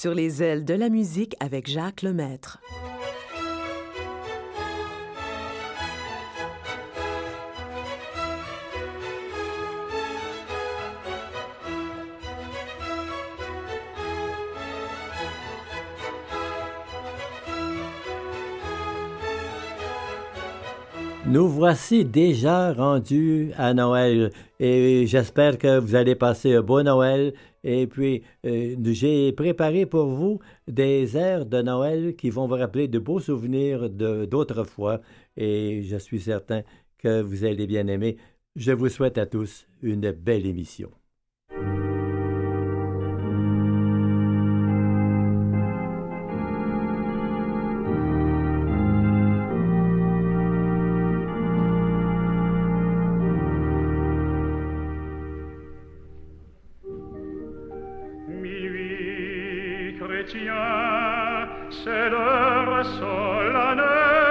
Sur les ailes de la musique avec Jacques Lemaître. Nous voici déjà rendus à Noël et j'espère que vous allez passer un bon Noël. Et puis, j'ai préparé pour vous des airs de Noël qui vont vous rappeler de beaux souvenirs d'autrefois et je suis certain que vous allez bien aimer. Je vous souhaite à tous une belle émission. C'est l'heure solennelle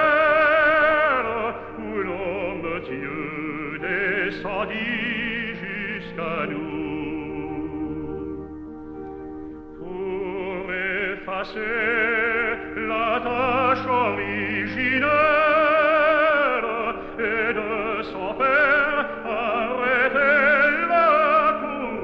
où l'homme Dieu descendit jusqu'à nous pour effacer la tâche originaire et de son Père arrêter la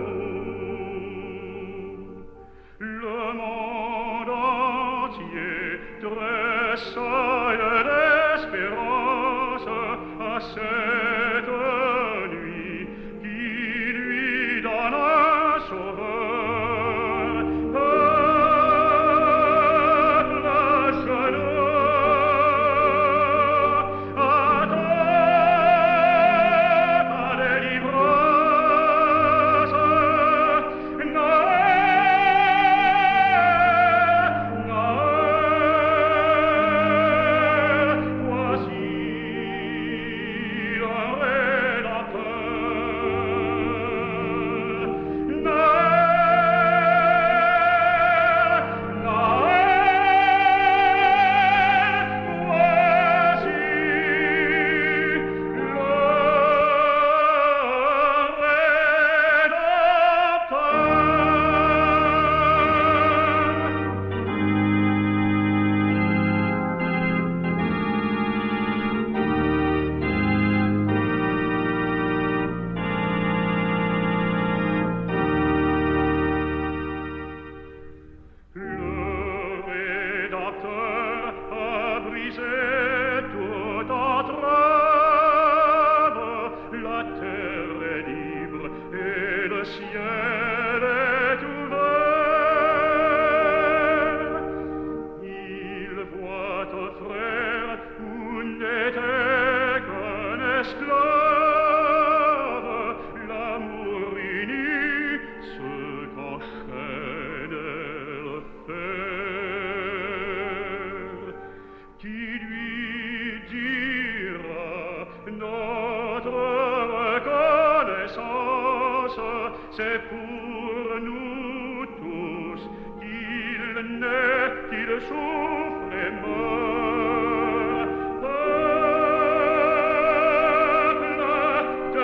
cour. Le monde entier tressaille d'espérance à cette nuit qui lui donne un sauveur. Peuple à genoux, attends ta délivrance. C'est pour nous tous qu'il naît, qu'il souffre et meurt. Peuple de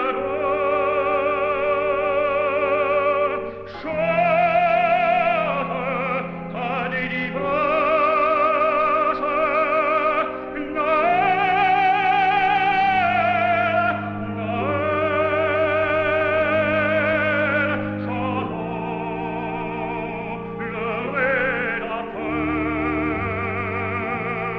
l'eau, chante ta délivrance. Le Rédempteur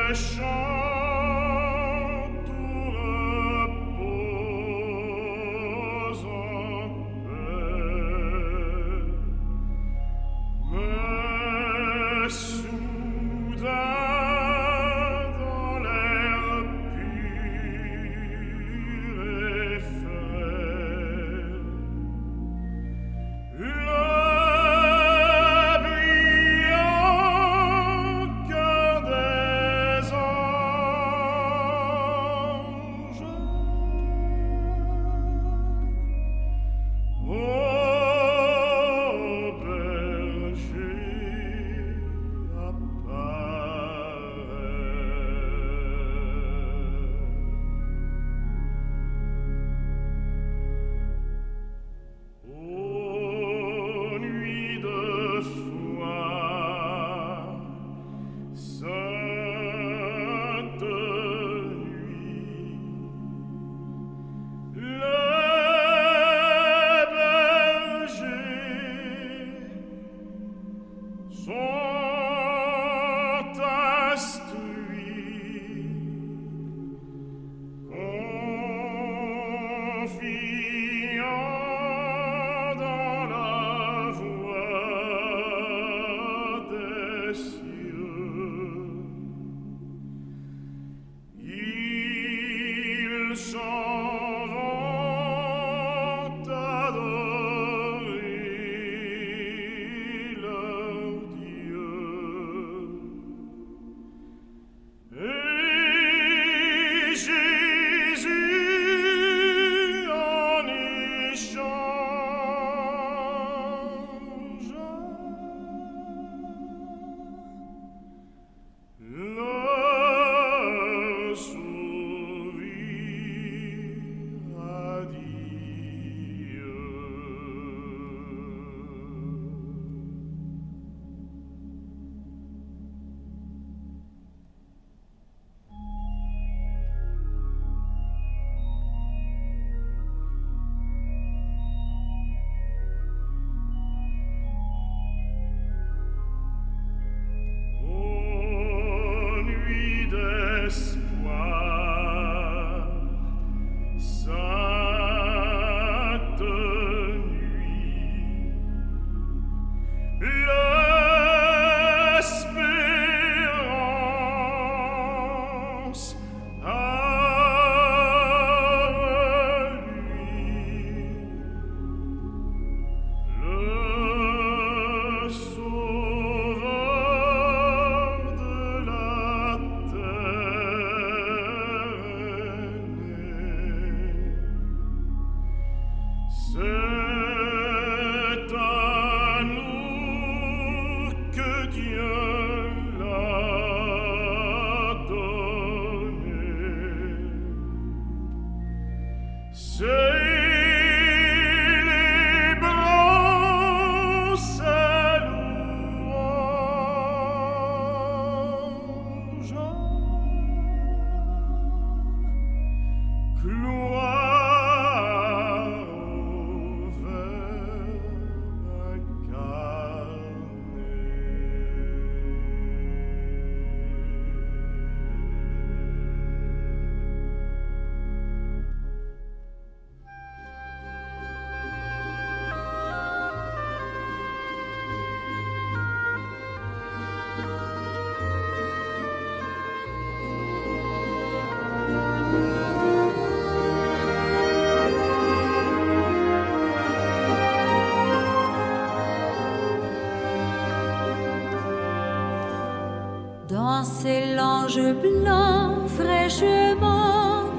Dans ces langes blancs fraîchement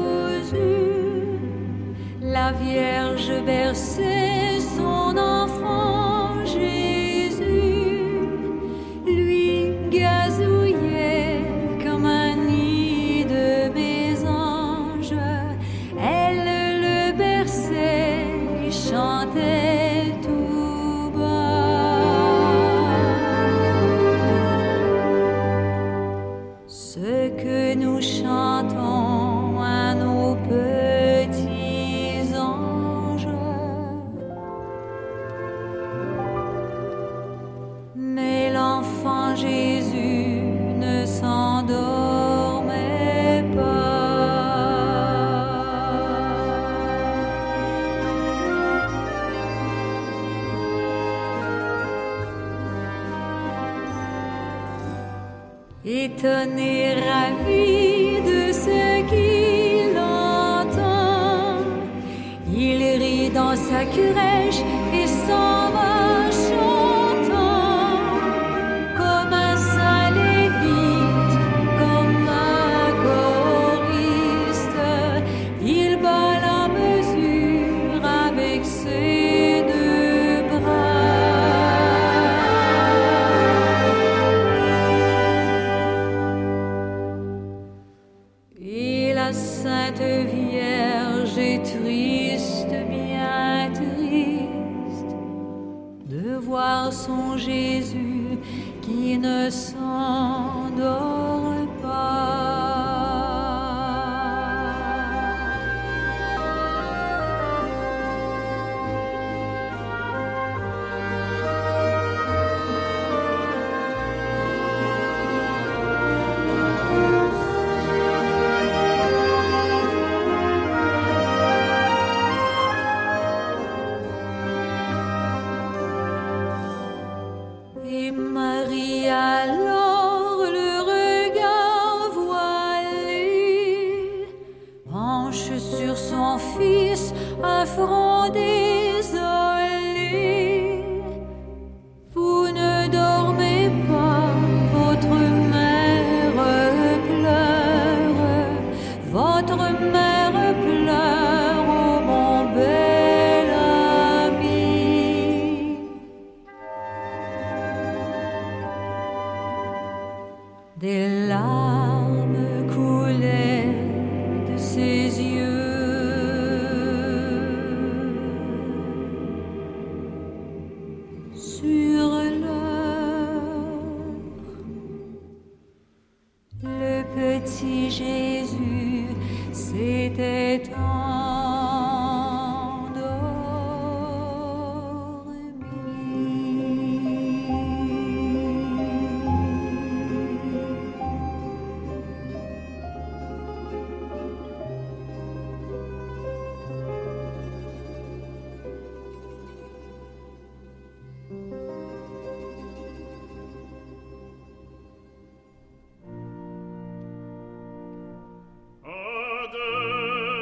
cousus, la Vierge berçait son enfant Jésus, lui gazouillait comme un nid de mésange. Elle le berçait et chantait tout bas. Ce que nous chantons à nos petits anges. Mais l'enfant Jésus ne s'endort étonné, ravi de ce qu'il entend. Il rit dans sa crèche et s'en va chantant, comme un saint lévite, comme un choriste. Il bat la mesure avec ses deux bras. Et la Sainte Vierge est triste, bien triste, de voir son Jésus qui ne s'endort pas. Et Marie alors le regard voilé penche sur son fils un front désolé. Vous ne dormez pas, votre mère pleure, votre mère pleure, oh mon bel ami. Des larmes coulaient de ses yeux. Sur l'heure, le petit Jésus s'était endormi. Adonne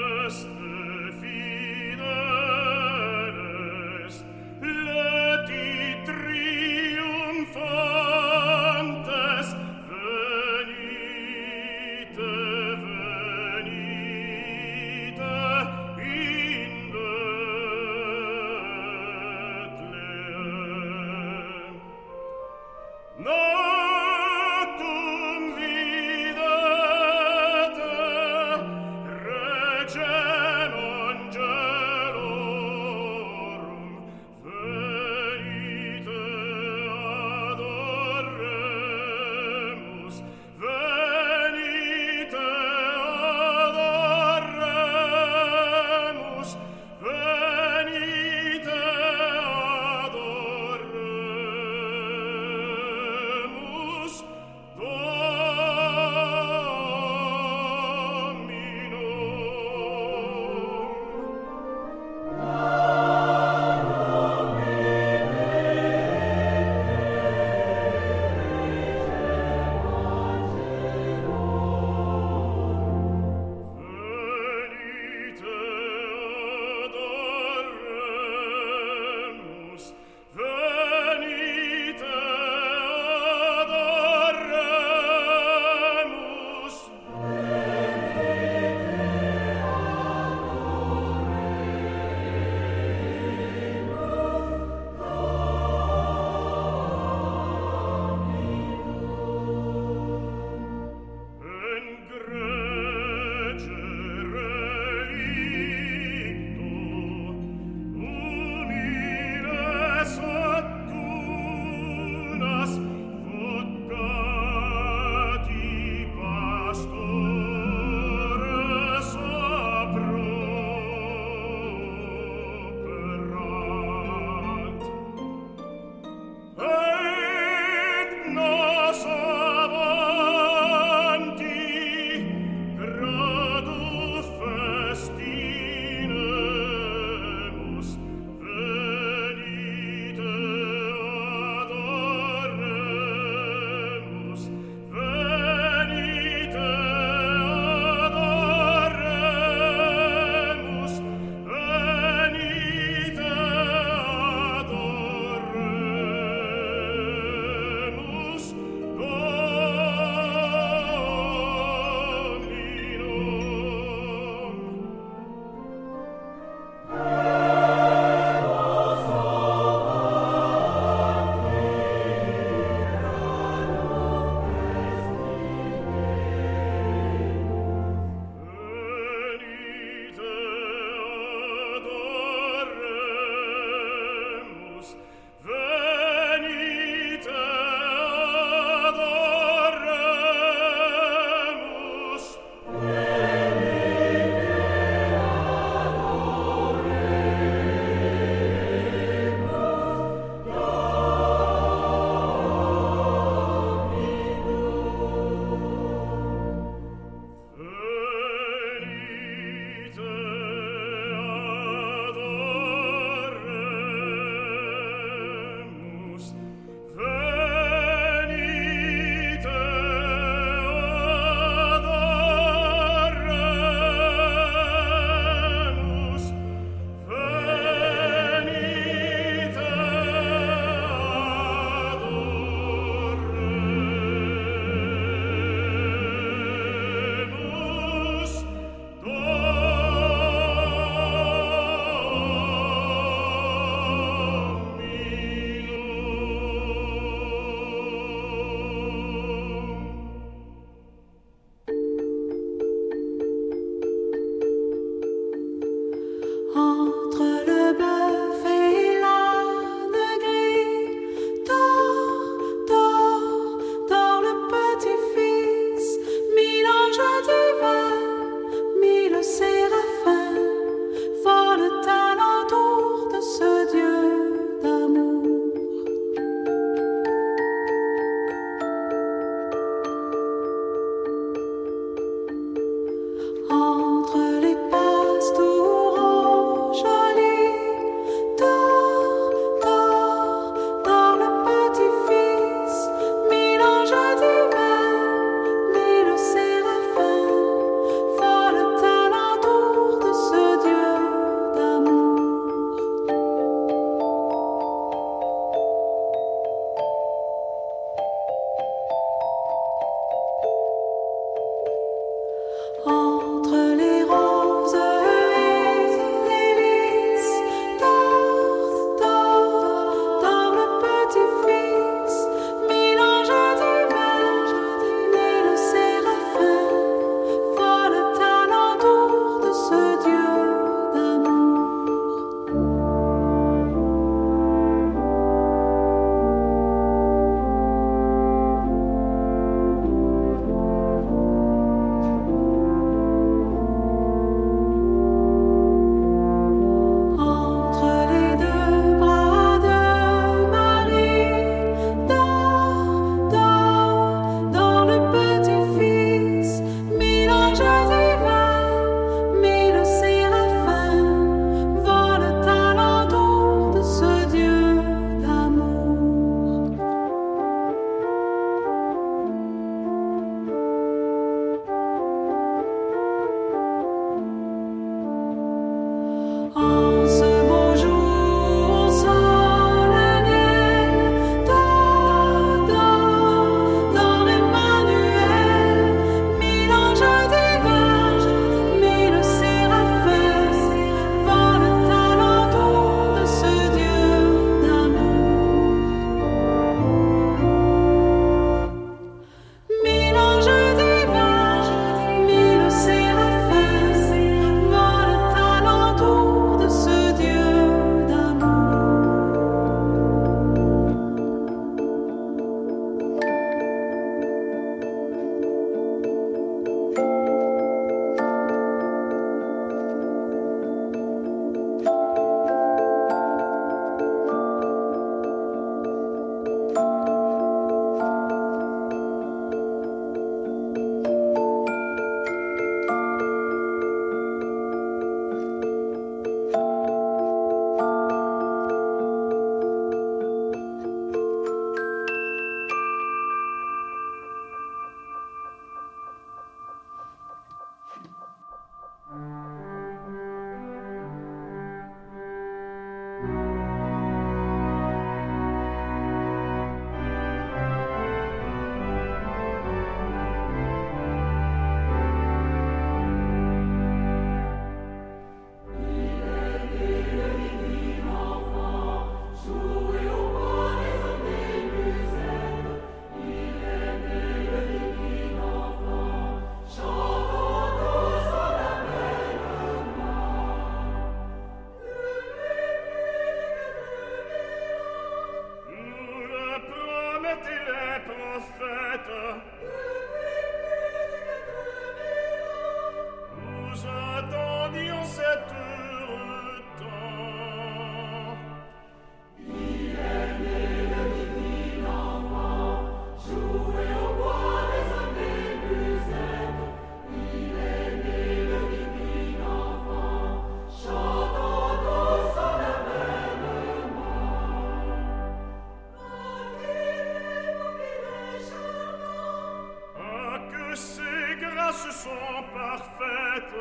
sont parfaites.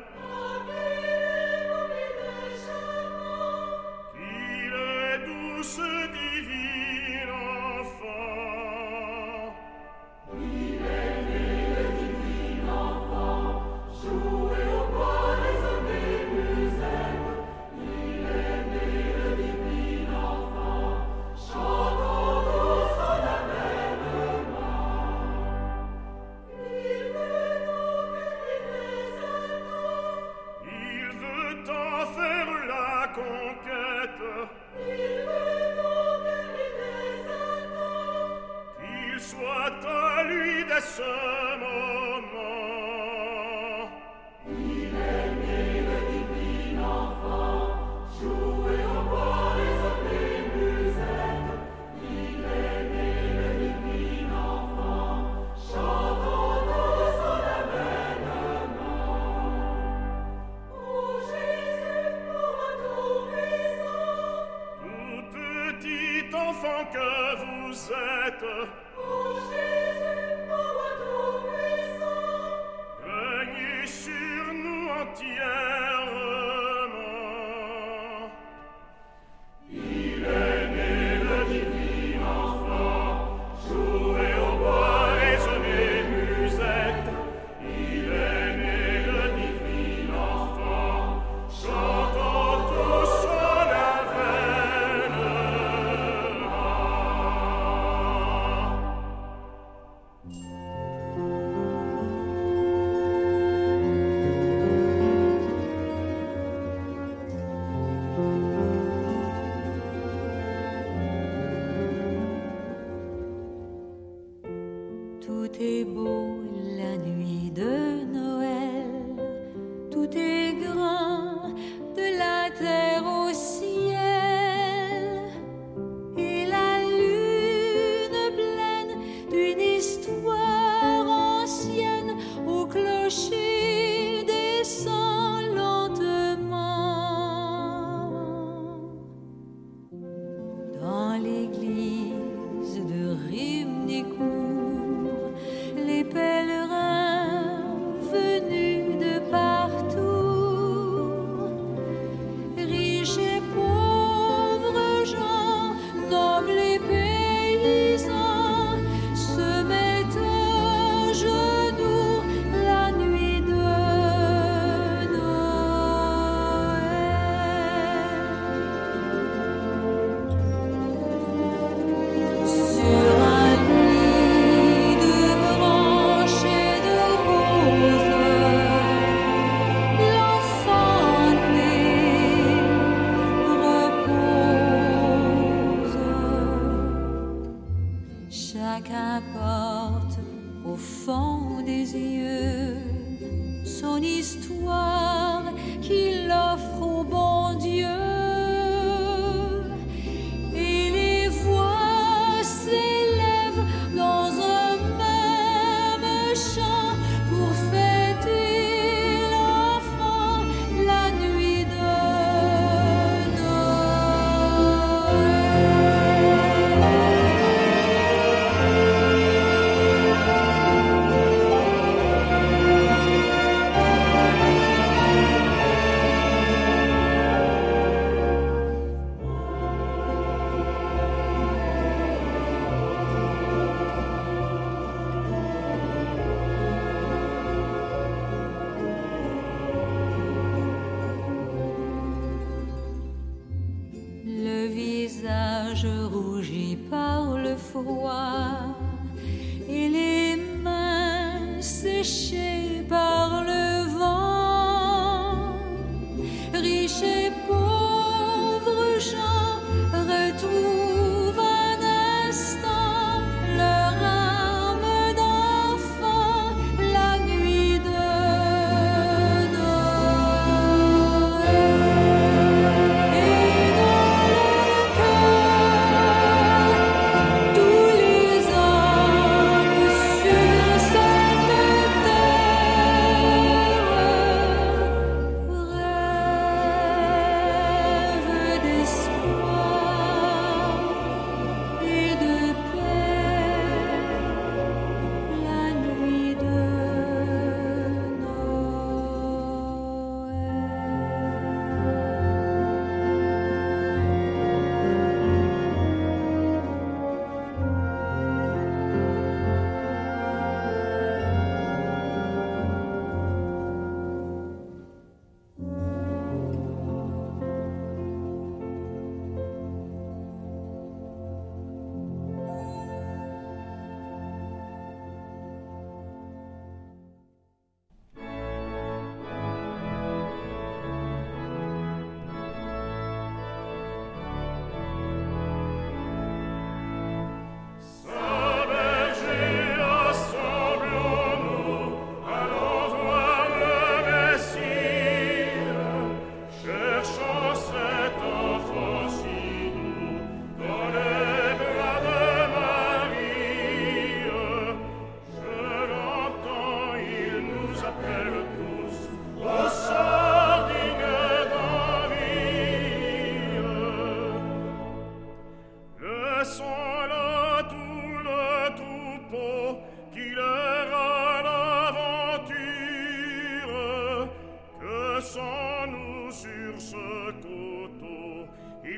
Qu'il est doux ce divin enfant. Il est né le divin enfant, joué au bois résonné musette. Il est né le divin enfant, chantons tous son avènement. Il veut nous guérir les attends. Il veut en faire la conquête. Il veut nous guérir les attends. Qu'il soit à lui dès ce moment. Il est né le divin enfant, joué au bois résonné musette. Il est né le divin enfant, chantons tous son avènement. Ô Jésus, ô Tout-Puissant, tout petit enfant que vous êtes, ô Jésus, ô Tout-Puissant, régnez sur nous entièrement. Il est né le divin enfant, joué au bois résonné musette. Il est né le divin enfant, chantons tous son avènement. Tout est beau la nuit de Noël, tout est grand de la terre au ciel, et la lune pleine d'une histoire ancienne au clocher descend lentement. Dans l'église de Rimnicourt, les pèlerins venus de partout, riches et pauvres gens, nobles et paysans, se mettent à genoux la nuit de Noël. Sur un lit de branches et de roses, l'enfant né repose. Chacun porte au fond des yeux son histoire qu'il offre au bon Dieu. Et les voix s'élèvent dans un même chant pour fêter l'enfant la nuit de Le visage rougi par le froid et les mains séchées par le vent. Riches et pauvres gens retrouvent un instant leur âme d'enfant la nuit de Noël. Et dans leur cœur, tous les hommes sur cette terre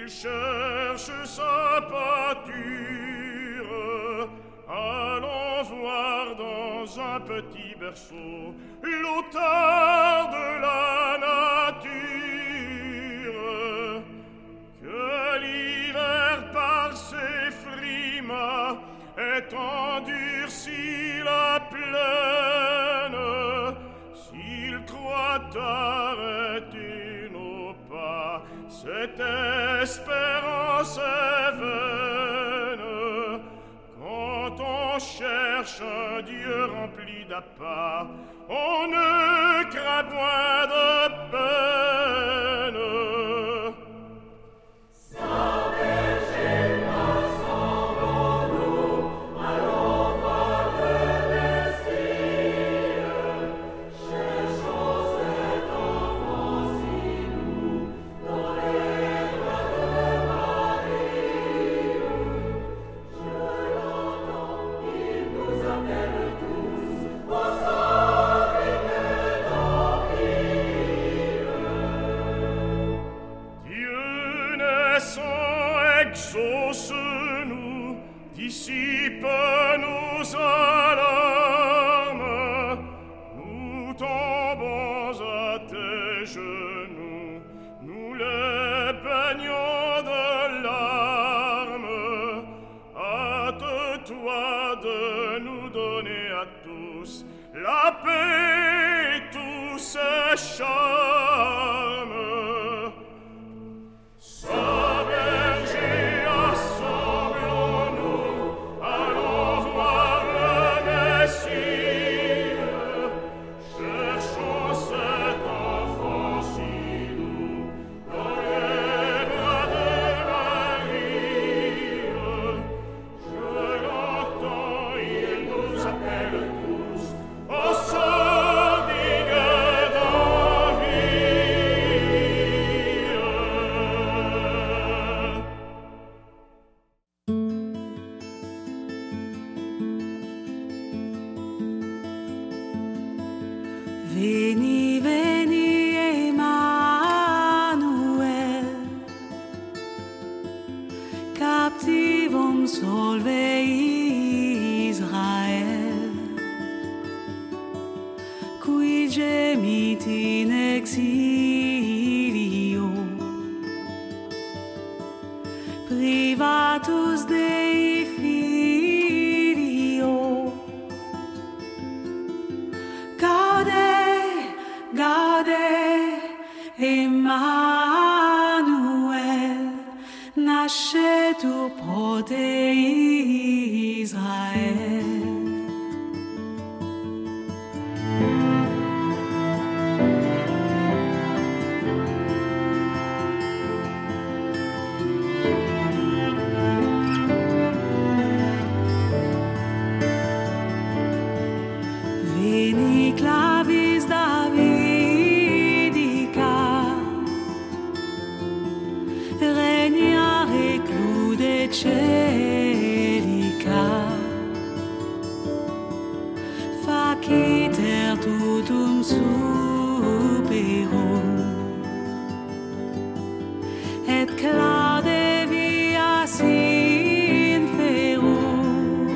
cherche sa pâture. Allons voir dans un petit berceau l'auteur de la nature. Que l'hiver par ses frimas ait endurci la plaine, s'il croit arrêter nos pas, cette espérance est vaine. Quand on cherche un Dieu rempli d'appât, on ne craint point de peine. Exauce-nous, dissipe nos alarmes. Nous tombons à tes genoux, nous les baignons de larmes. Hâte-toi de nous donner à tous la paix et tous ses charmes. Veni, veni, Emmanuel, captivum solve Israel, qui gemit in exilio, privatus Dei filio. Gaude, Emmanuel, nascetur pro te Israel. Veni clavis Davidica, regnare clude celica, faciter tutum superum, et claude vias in ferum.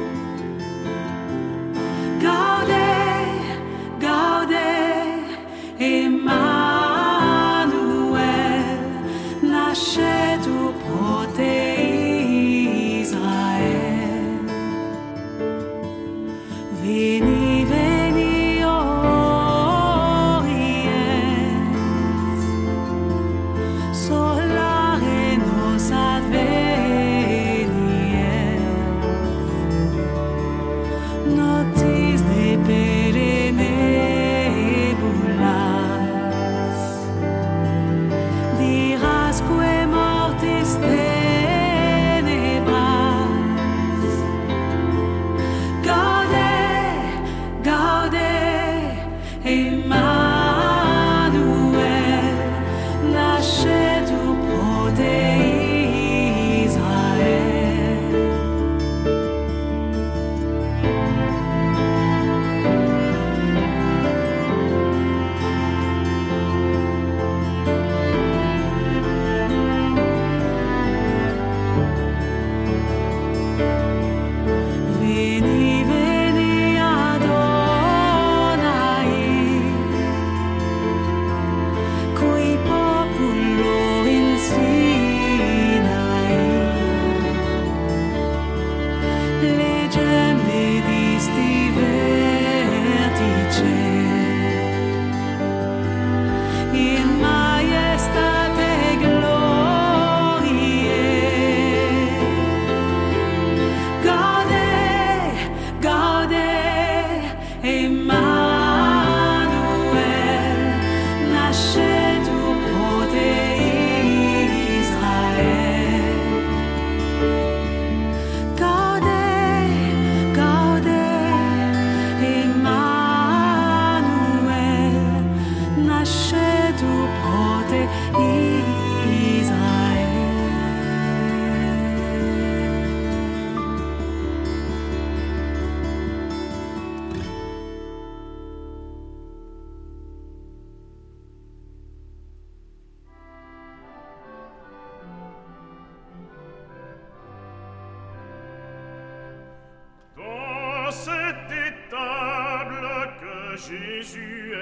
Gaude, Emmanuel, nascetur pro te Israel. Veni, veni, Oriens,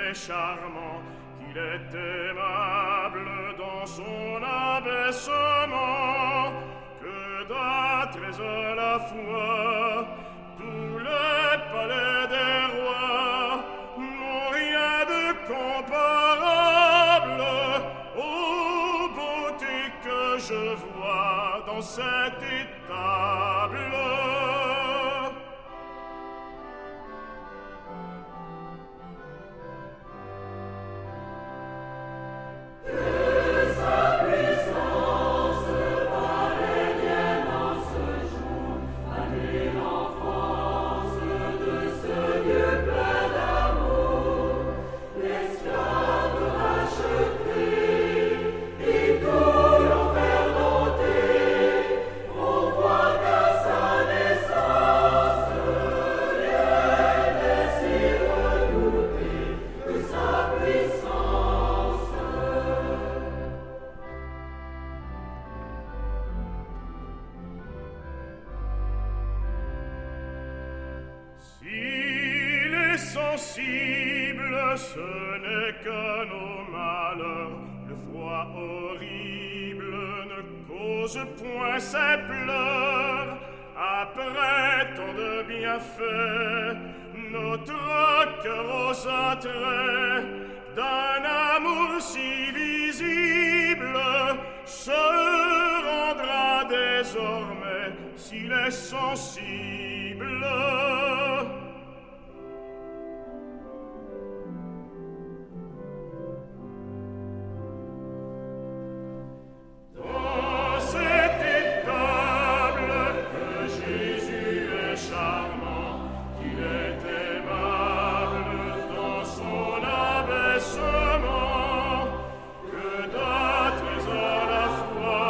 est charmant, qu'il est aimable dans son abaissement, que d'âtres à la fois tous les palais des rois n'ont rien de comparable aux beautés que je vois dans cette étable. S'il est sensible, ce n'est que nos malheurs. Le froid horrible ne cause point ses pleurs. Après tant de bienfaits, notre cœur aux attraits d'un amour si visible se rendra désormais s'il est sensible.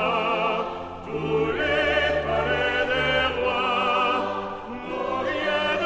Tous les palais des rois n'ont rien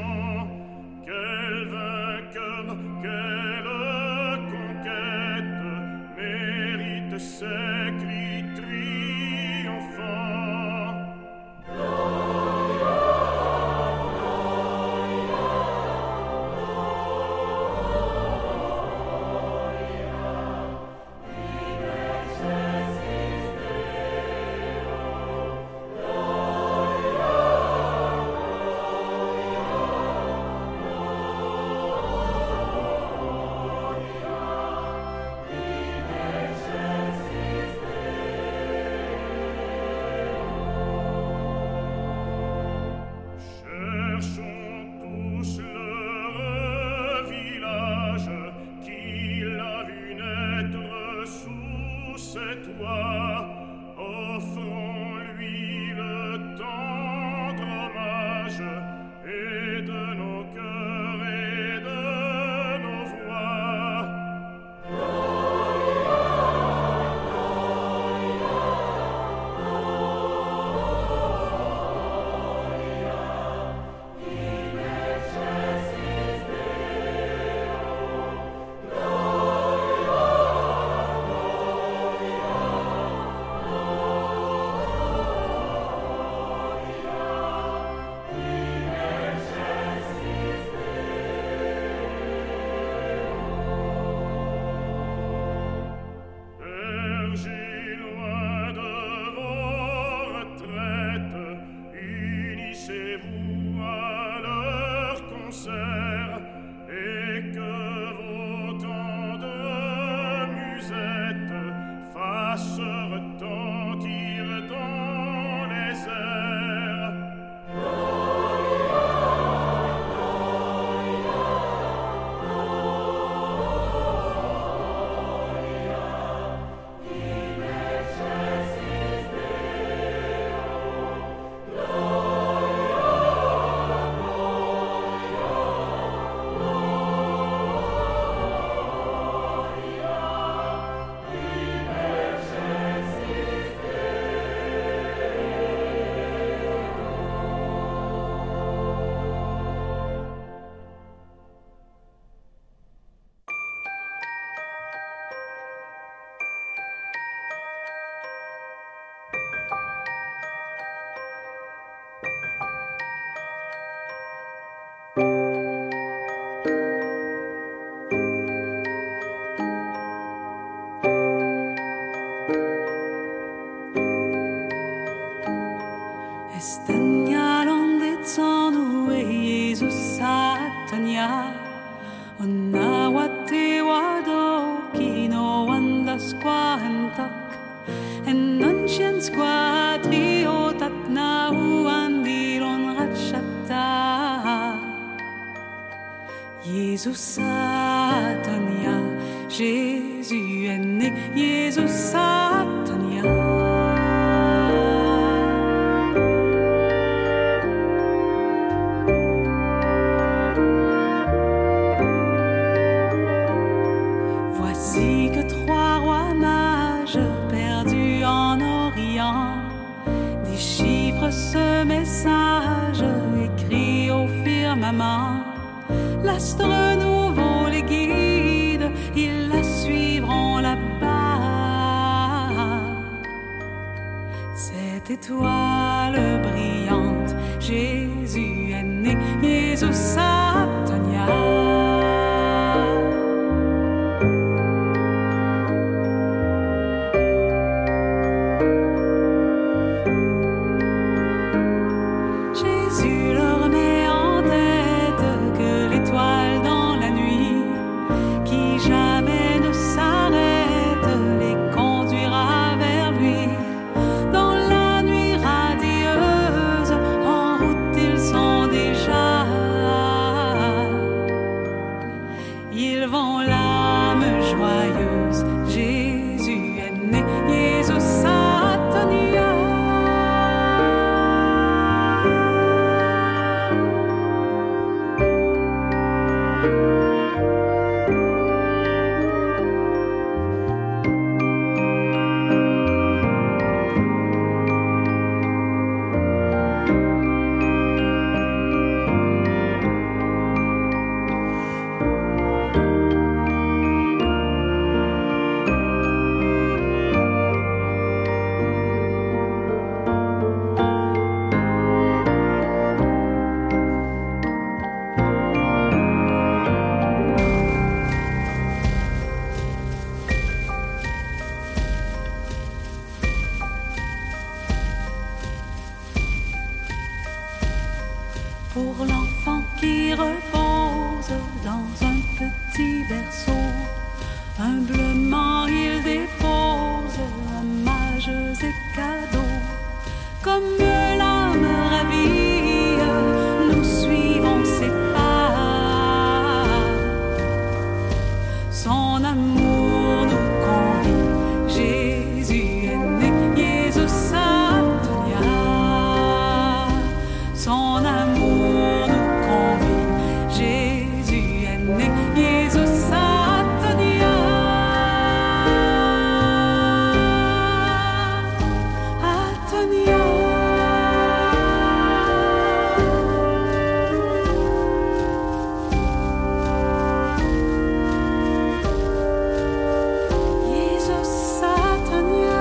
chant. Quel vainqueur, quelle conquête mérite ces cris triomphants. Cherchons tous le village qu'il a vu naître sous ses toits. Offrons-lui le tendre hommage et de nos cœurs et de nos voix. Bergers loin de vos retraites, unissez-vous à leur concert et que vos tendres musettes fassent retentir dans les airs. Jésus Satania, Jésus est né, Jésus Satania. Voici que trois rois mages perdus en Orient déchiffrent ce message écrit au firmament. L'astre nouveau les guide, ils la suivront là-bas. Cette étoile brillante, Jésus est né, Jésus Satania. comme l'âme ravie, nous suivons ses pas. Son amour nous convie, Jésus est né, Jésus Satonia. Son amour nous convie, Jésus est né, Jésus Satonia. Atonia. Jésus Satonia.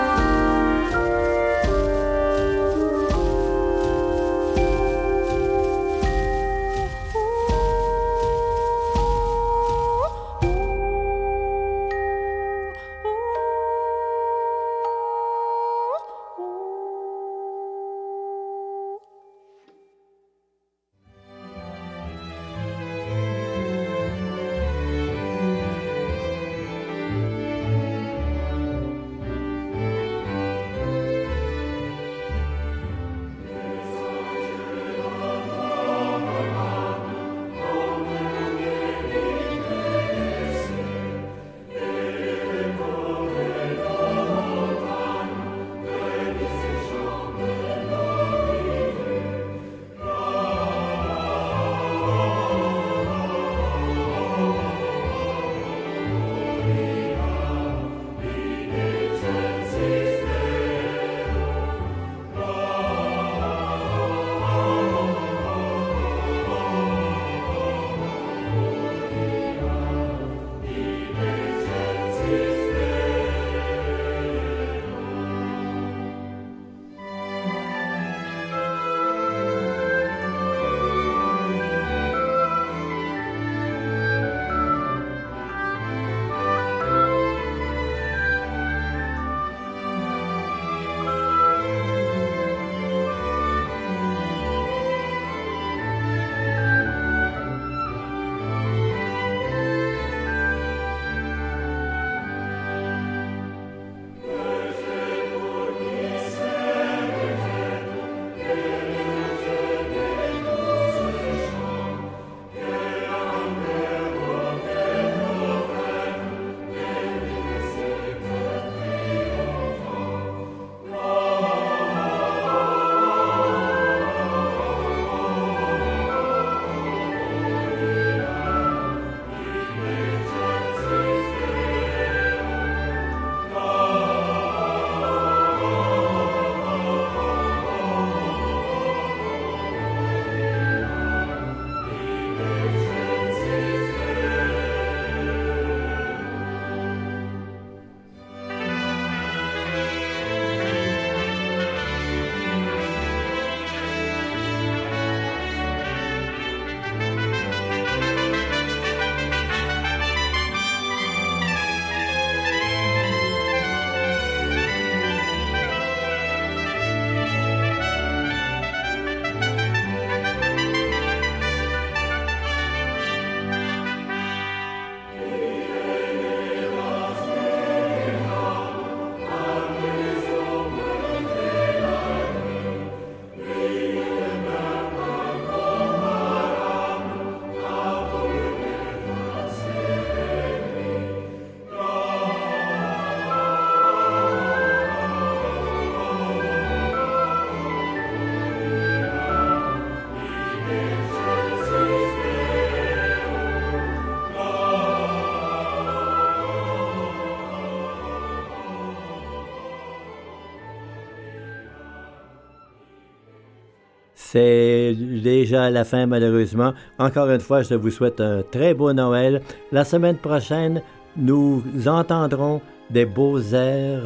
C'est déjà la fin, malheureusement. Encore une fois, je vous souhaite un très beau Noël. La semaine prochaine, nous entendrons des beaux airs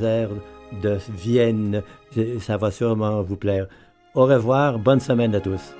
de Vienne. Ça va sûrement vous plaire. Au revoir, bonne semaine à tous.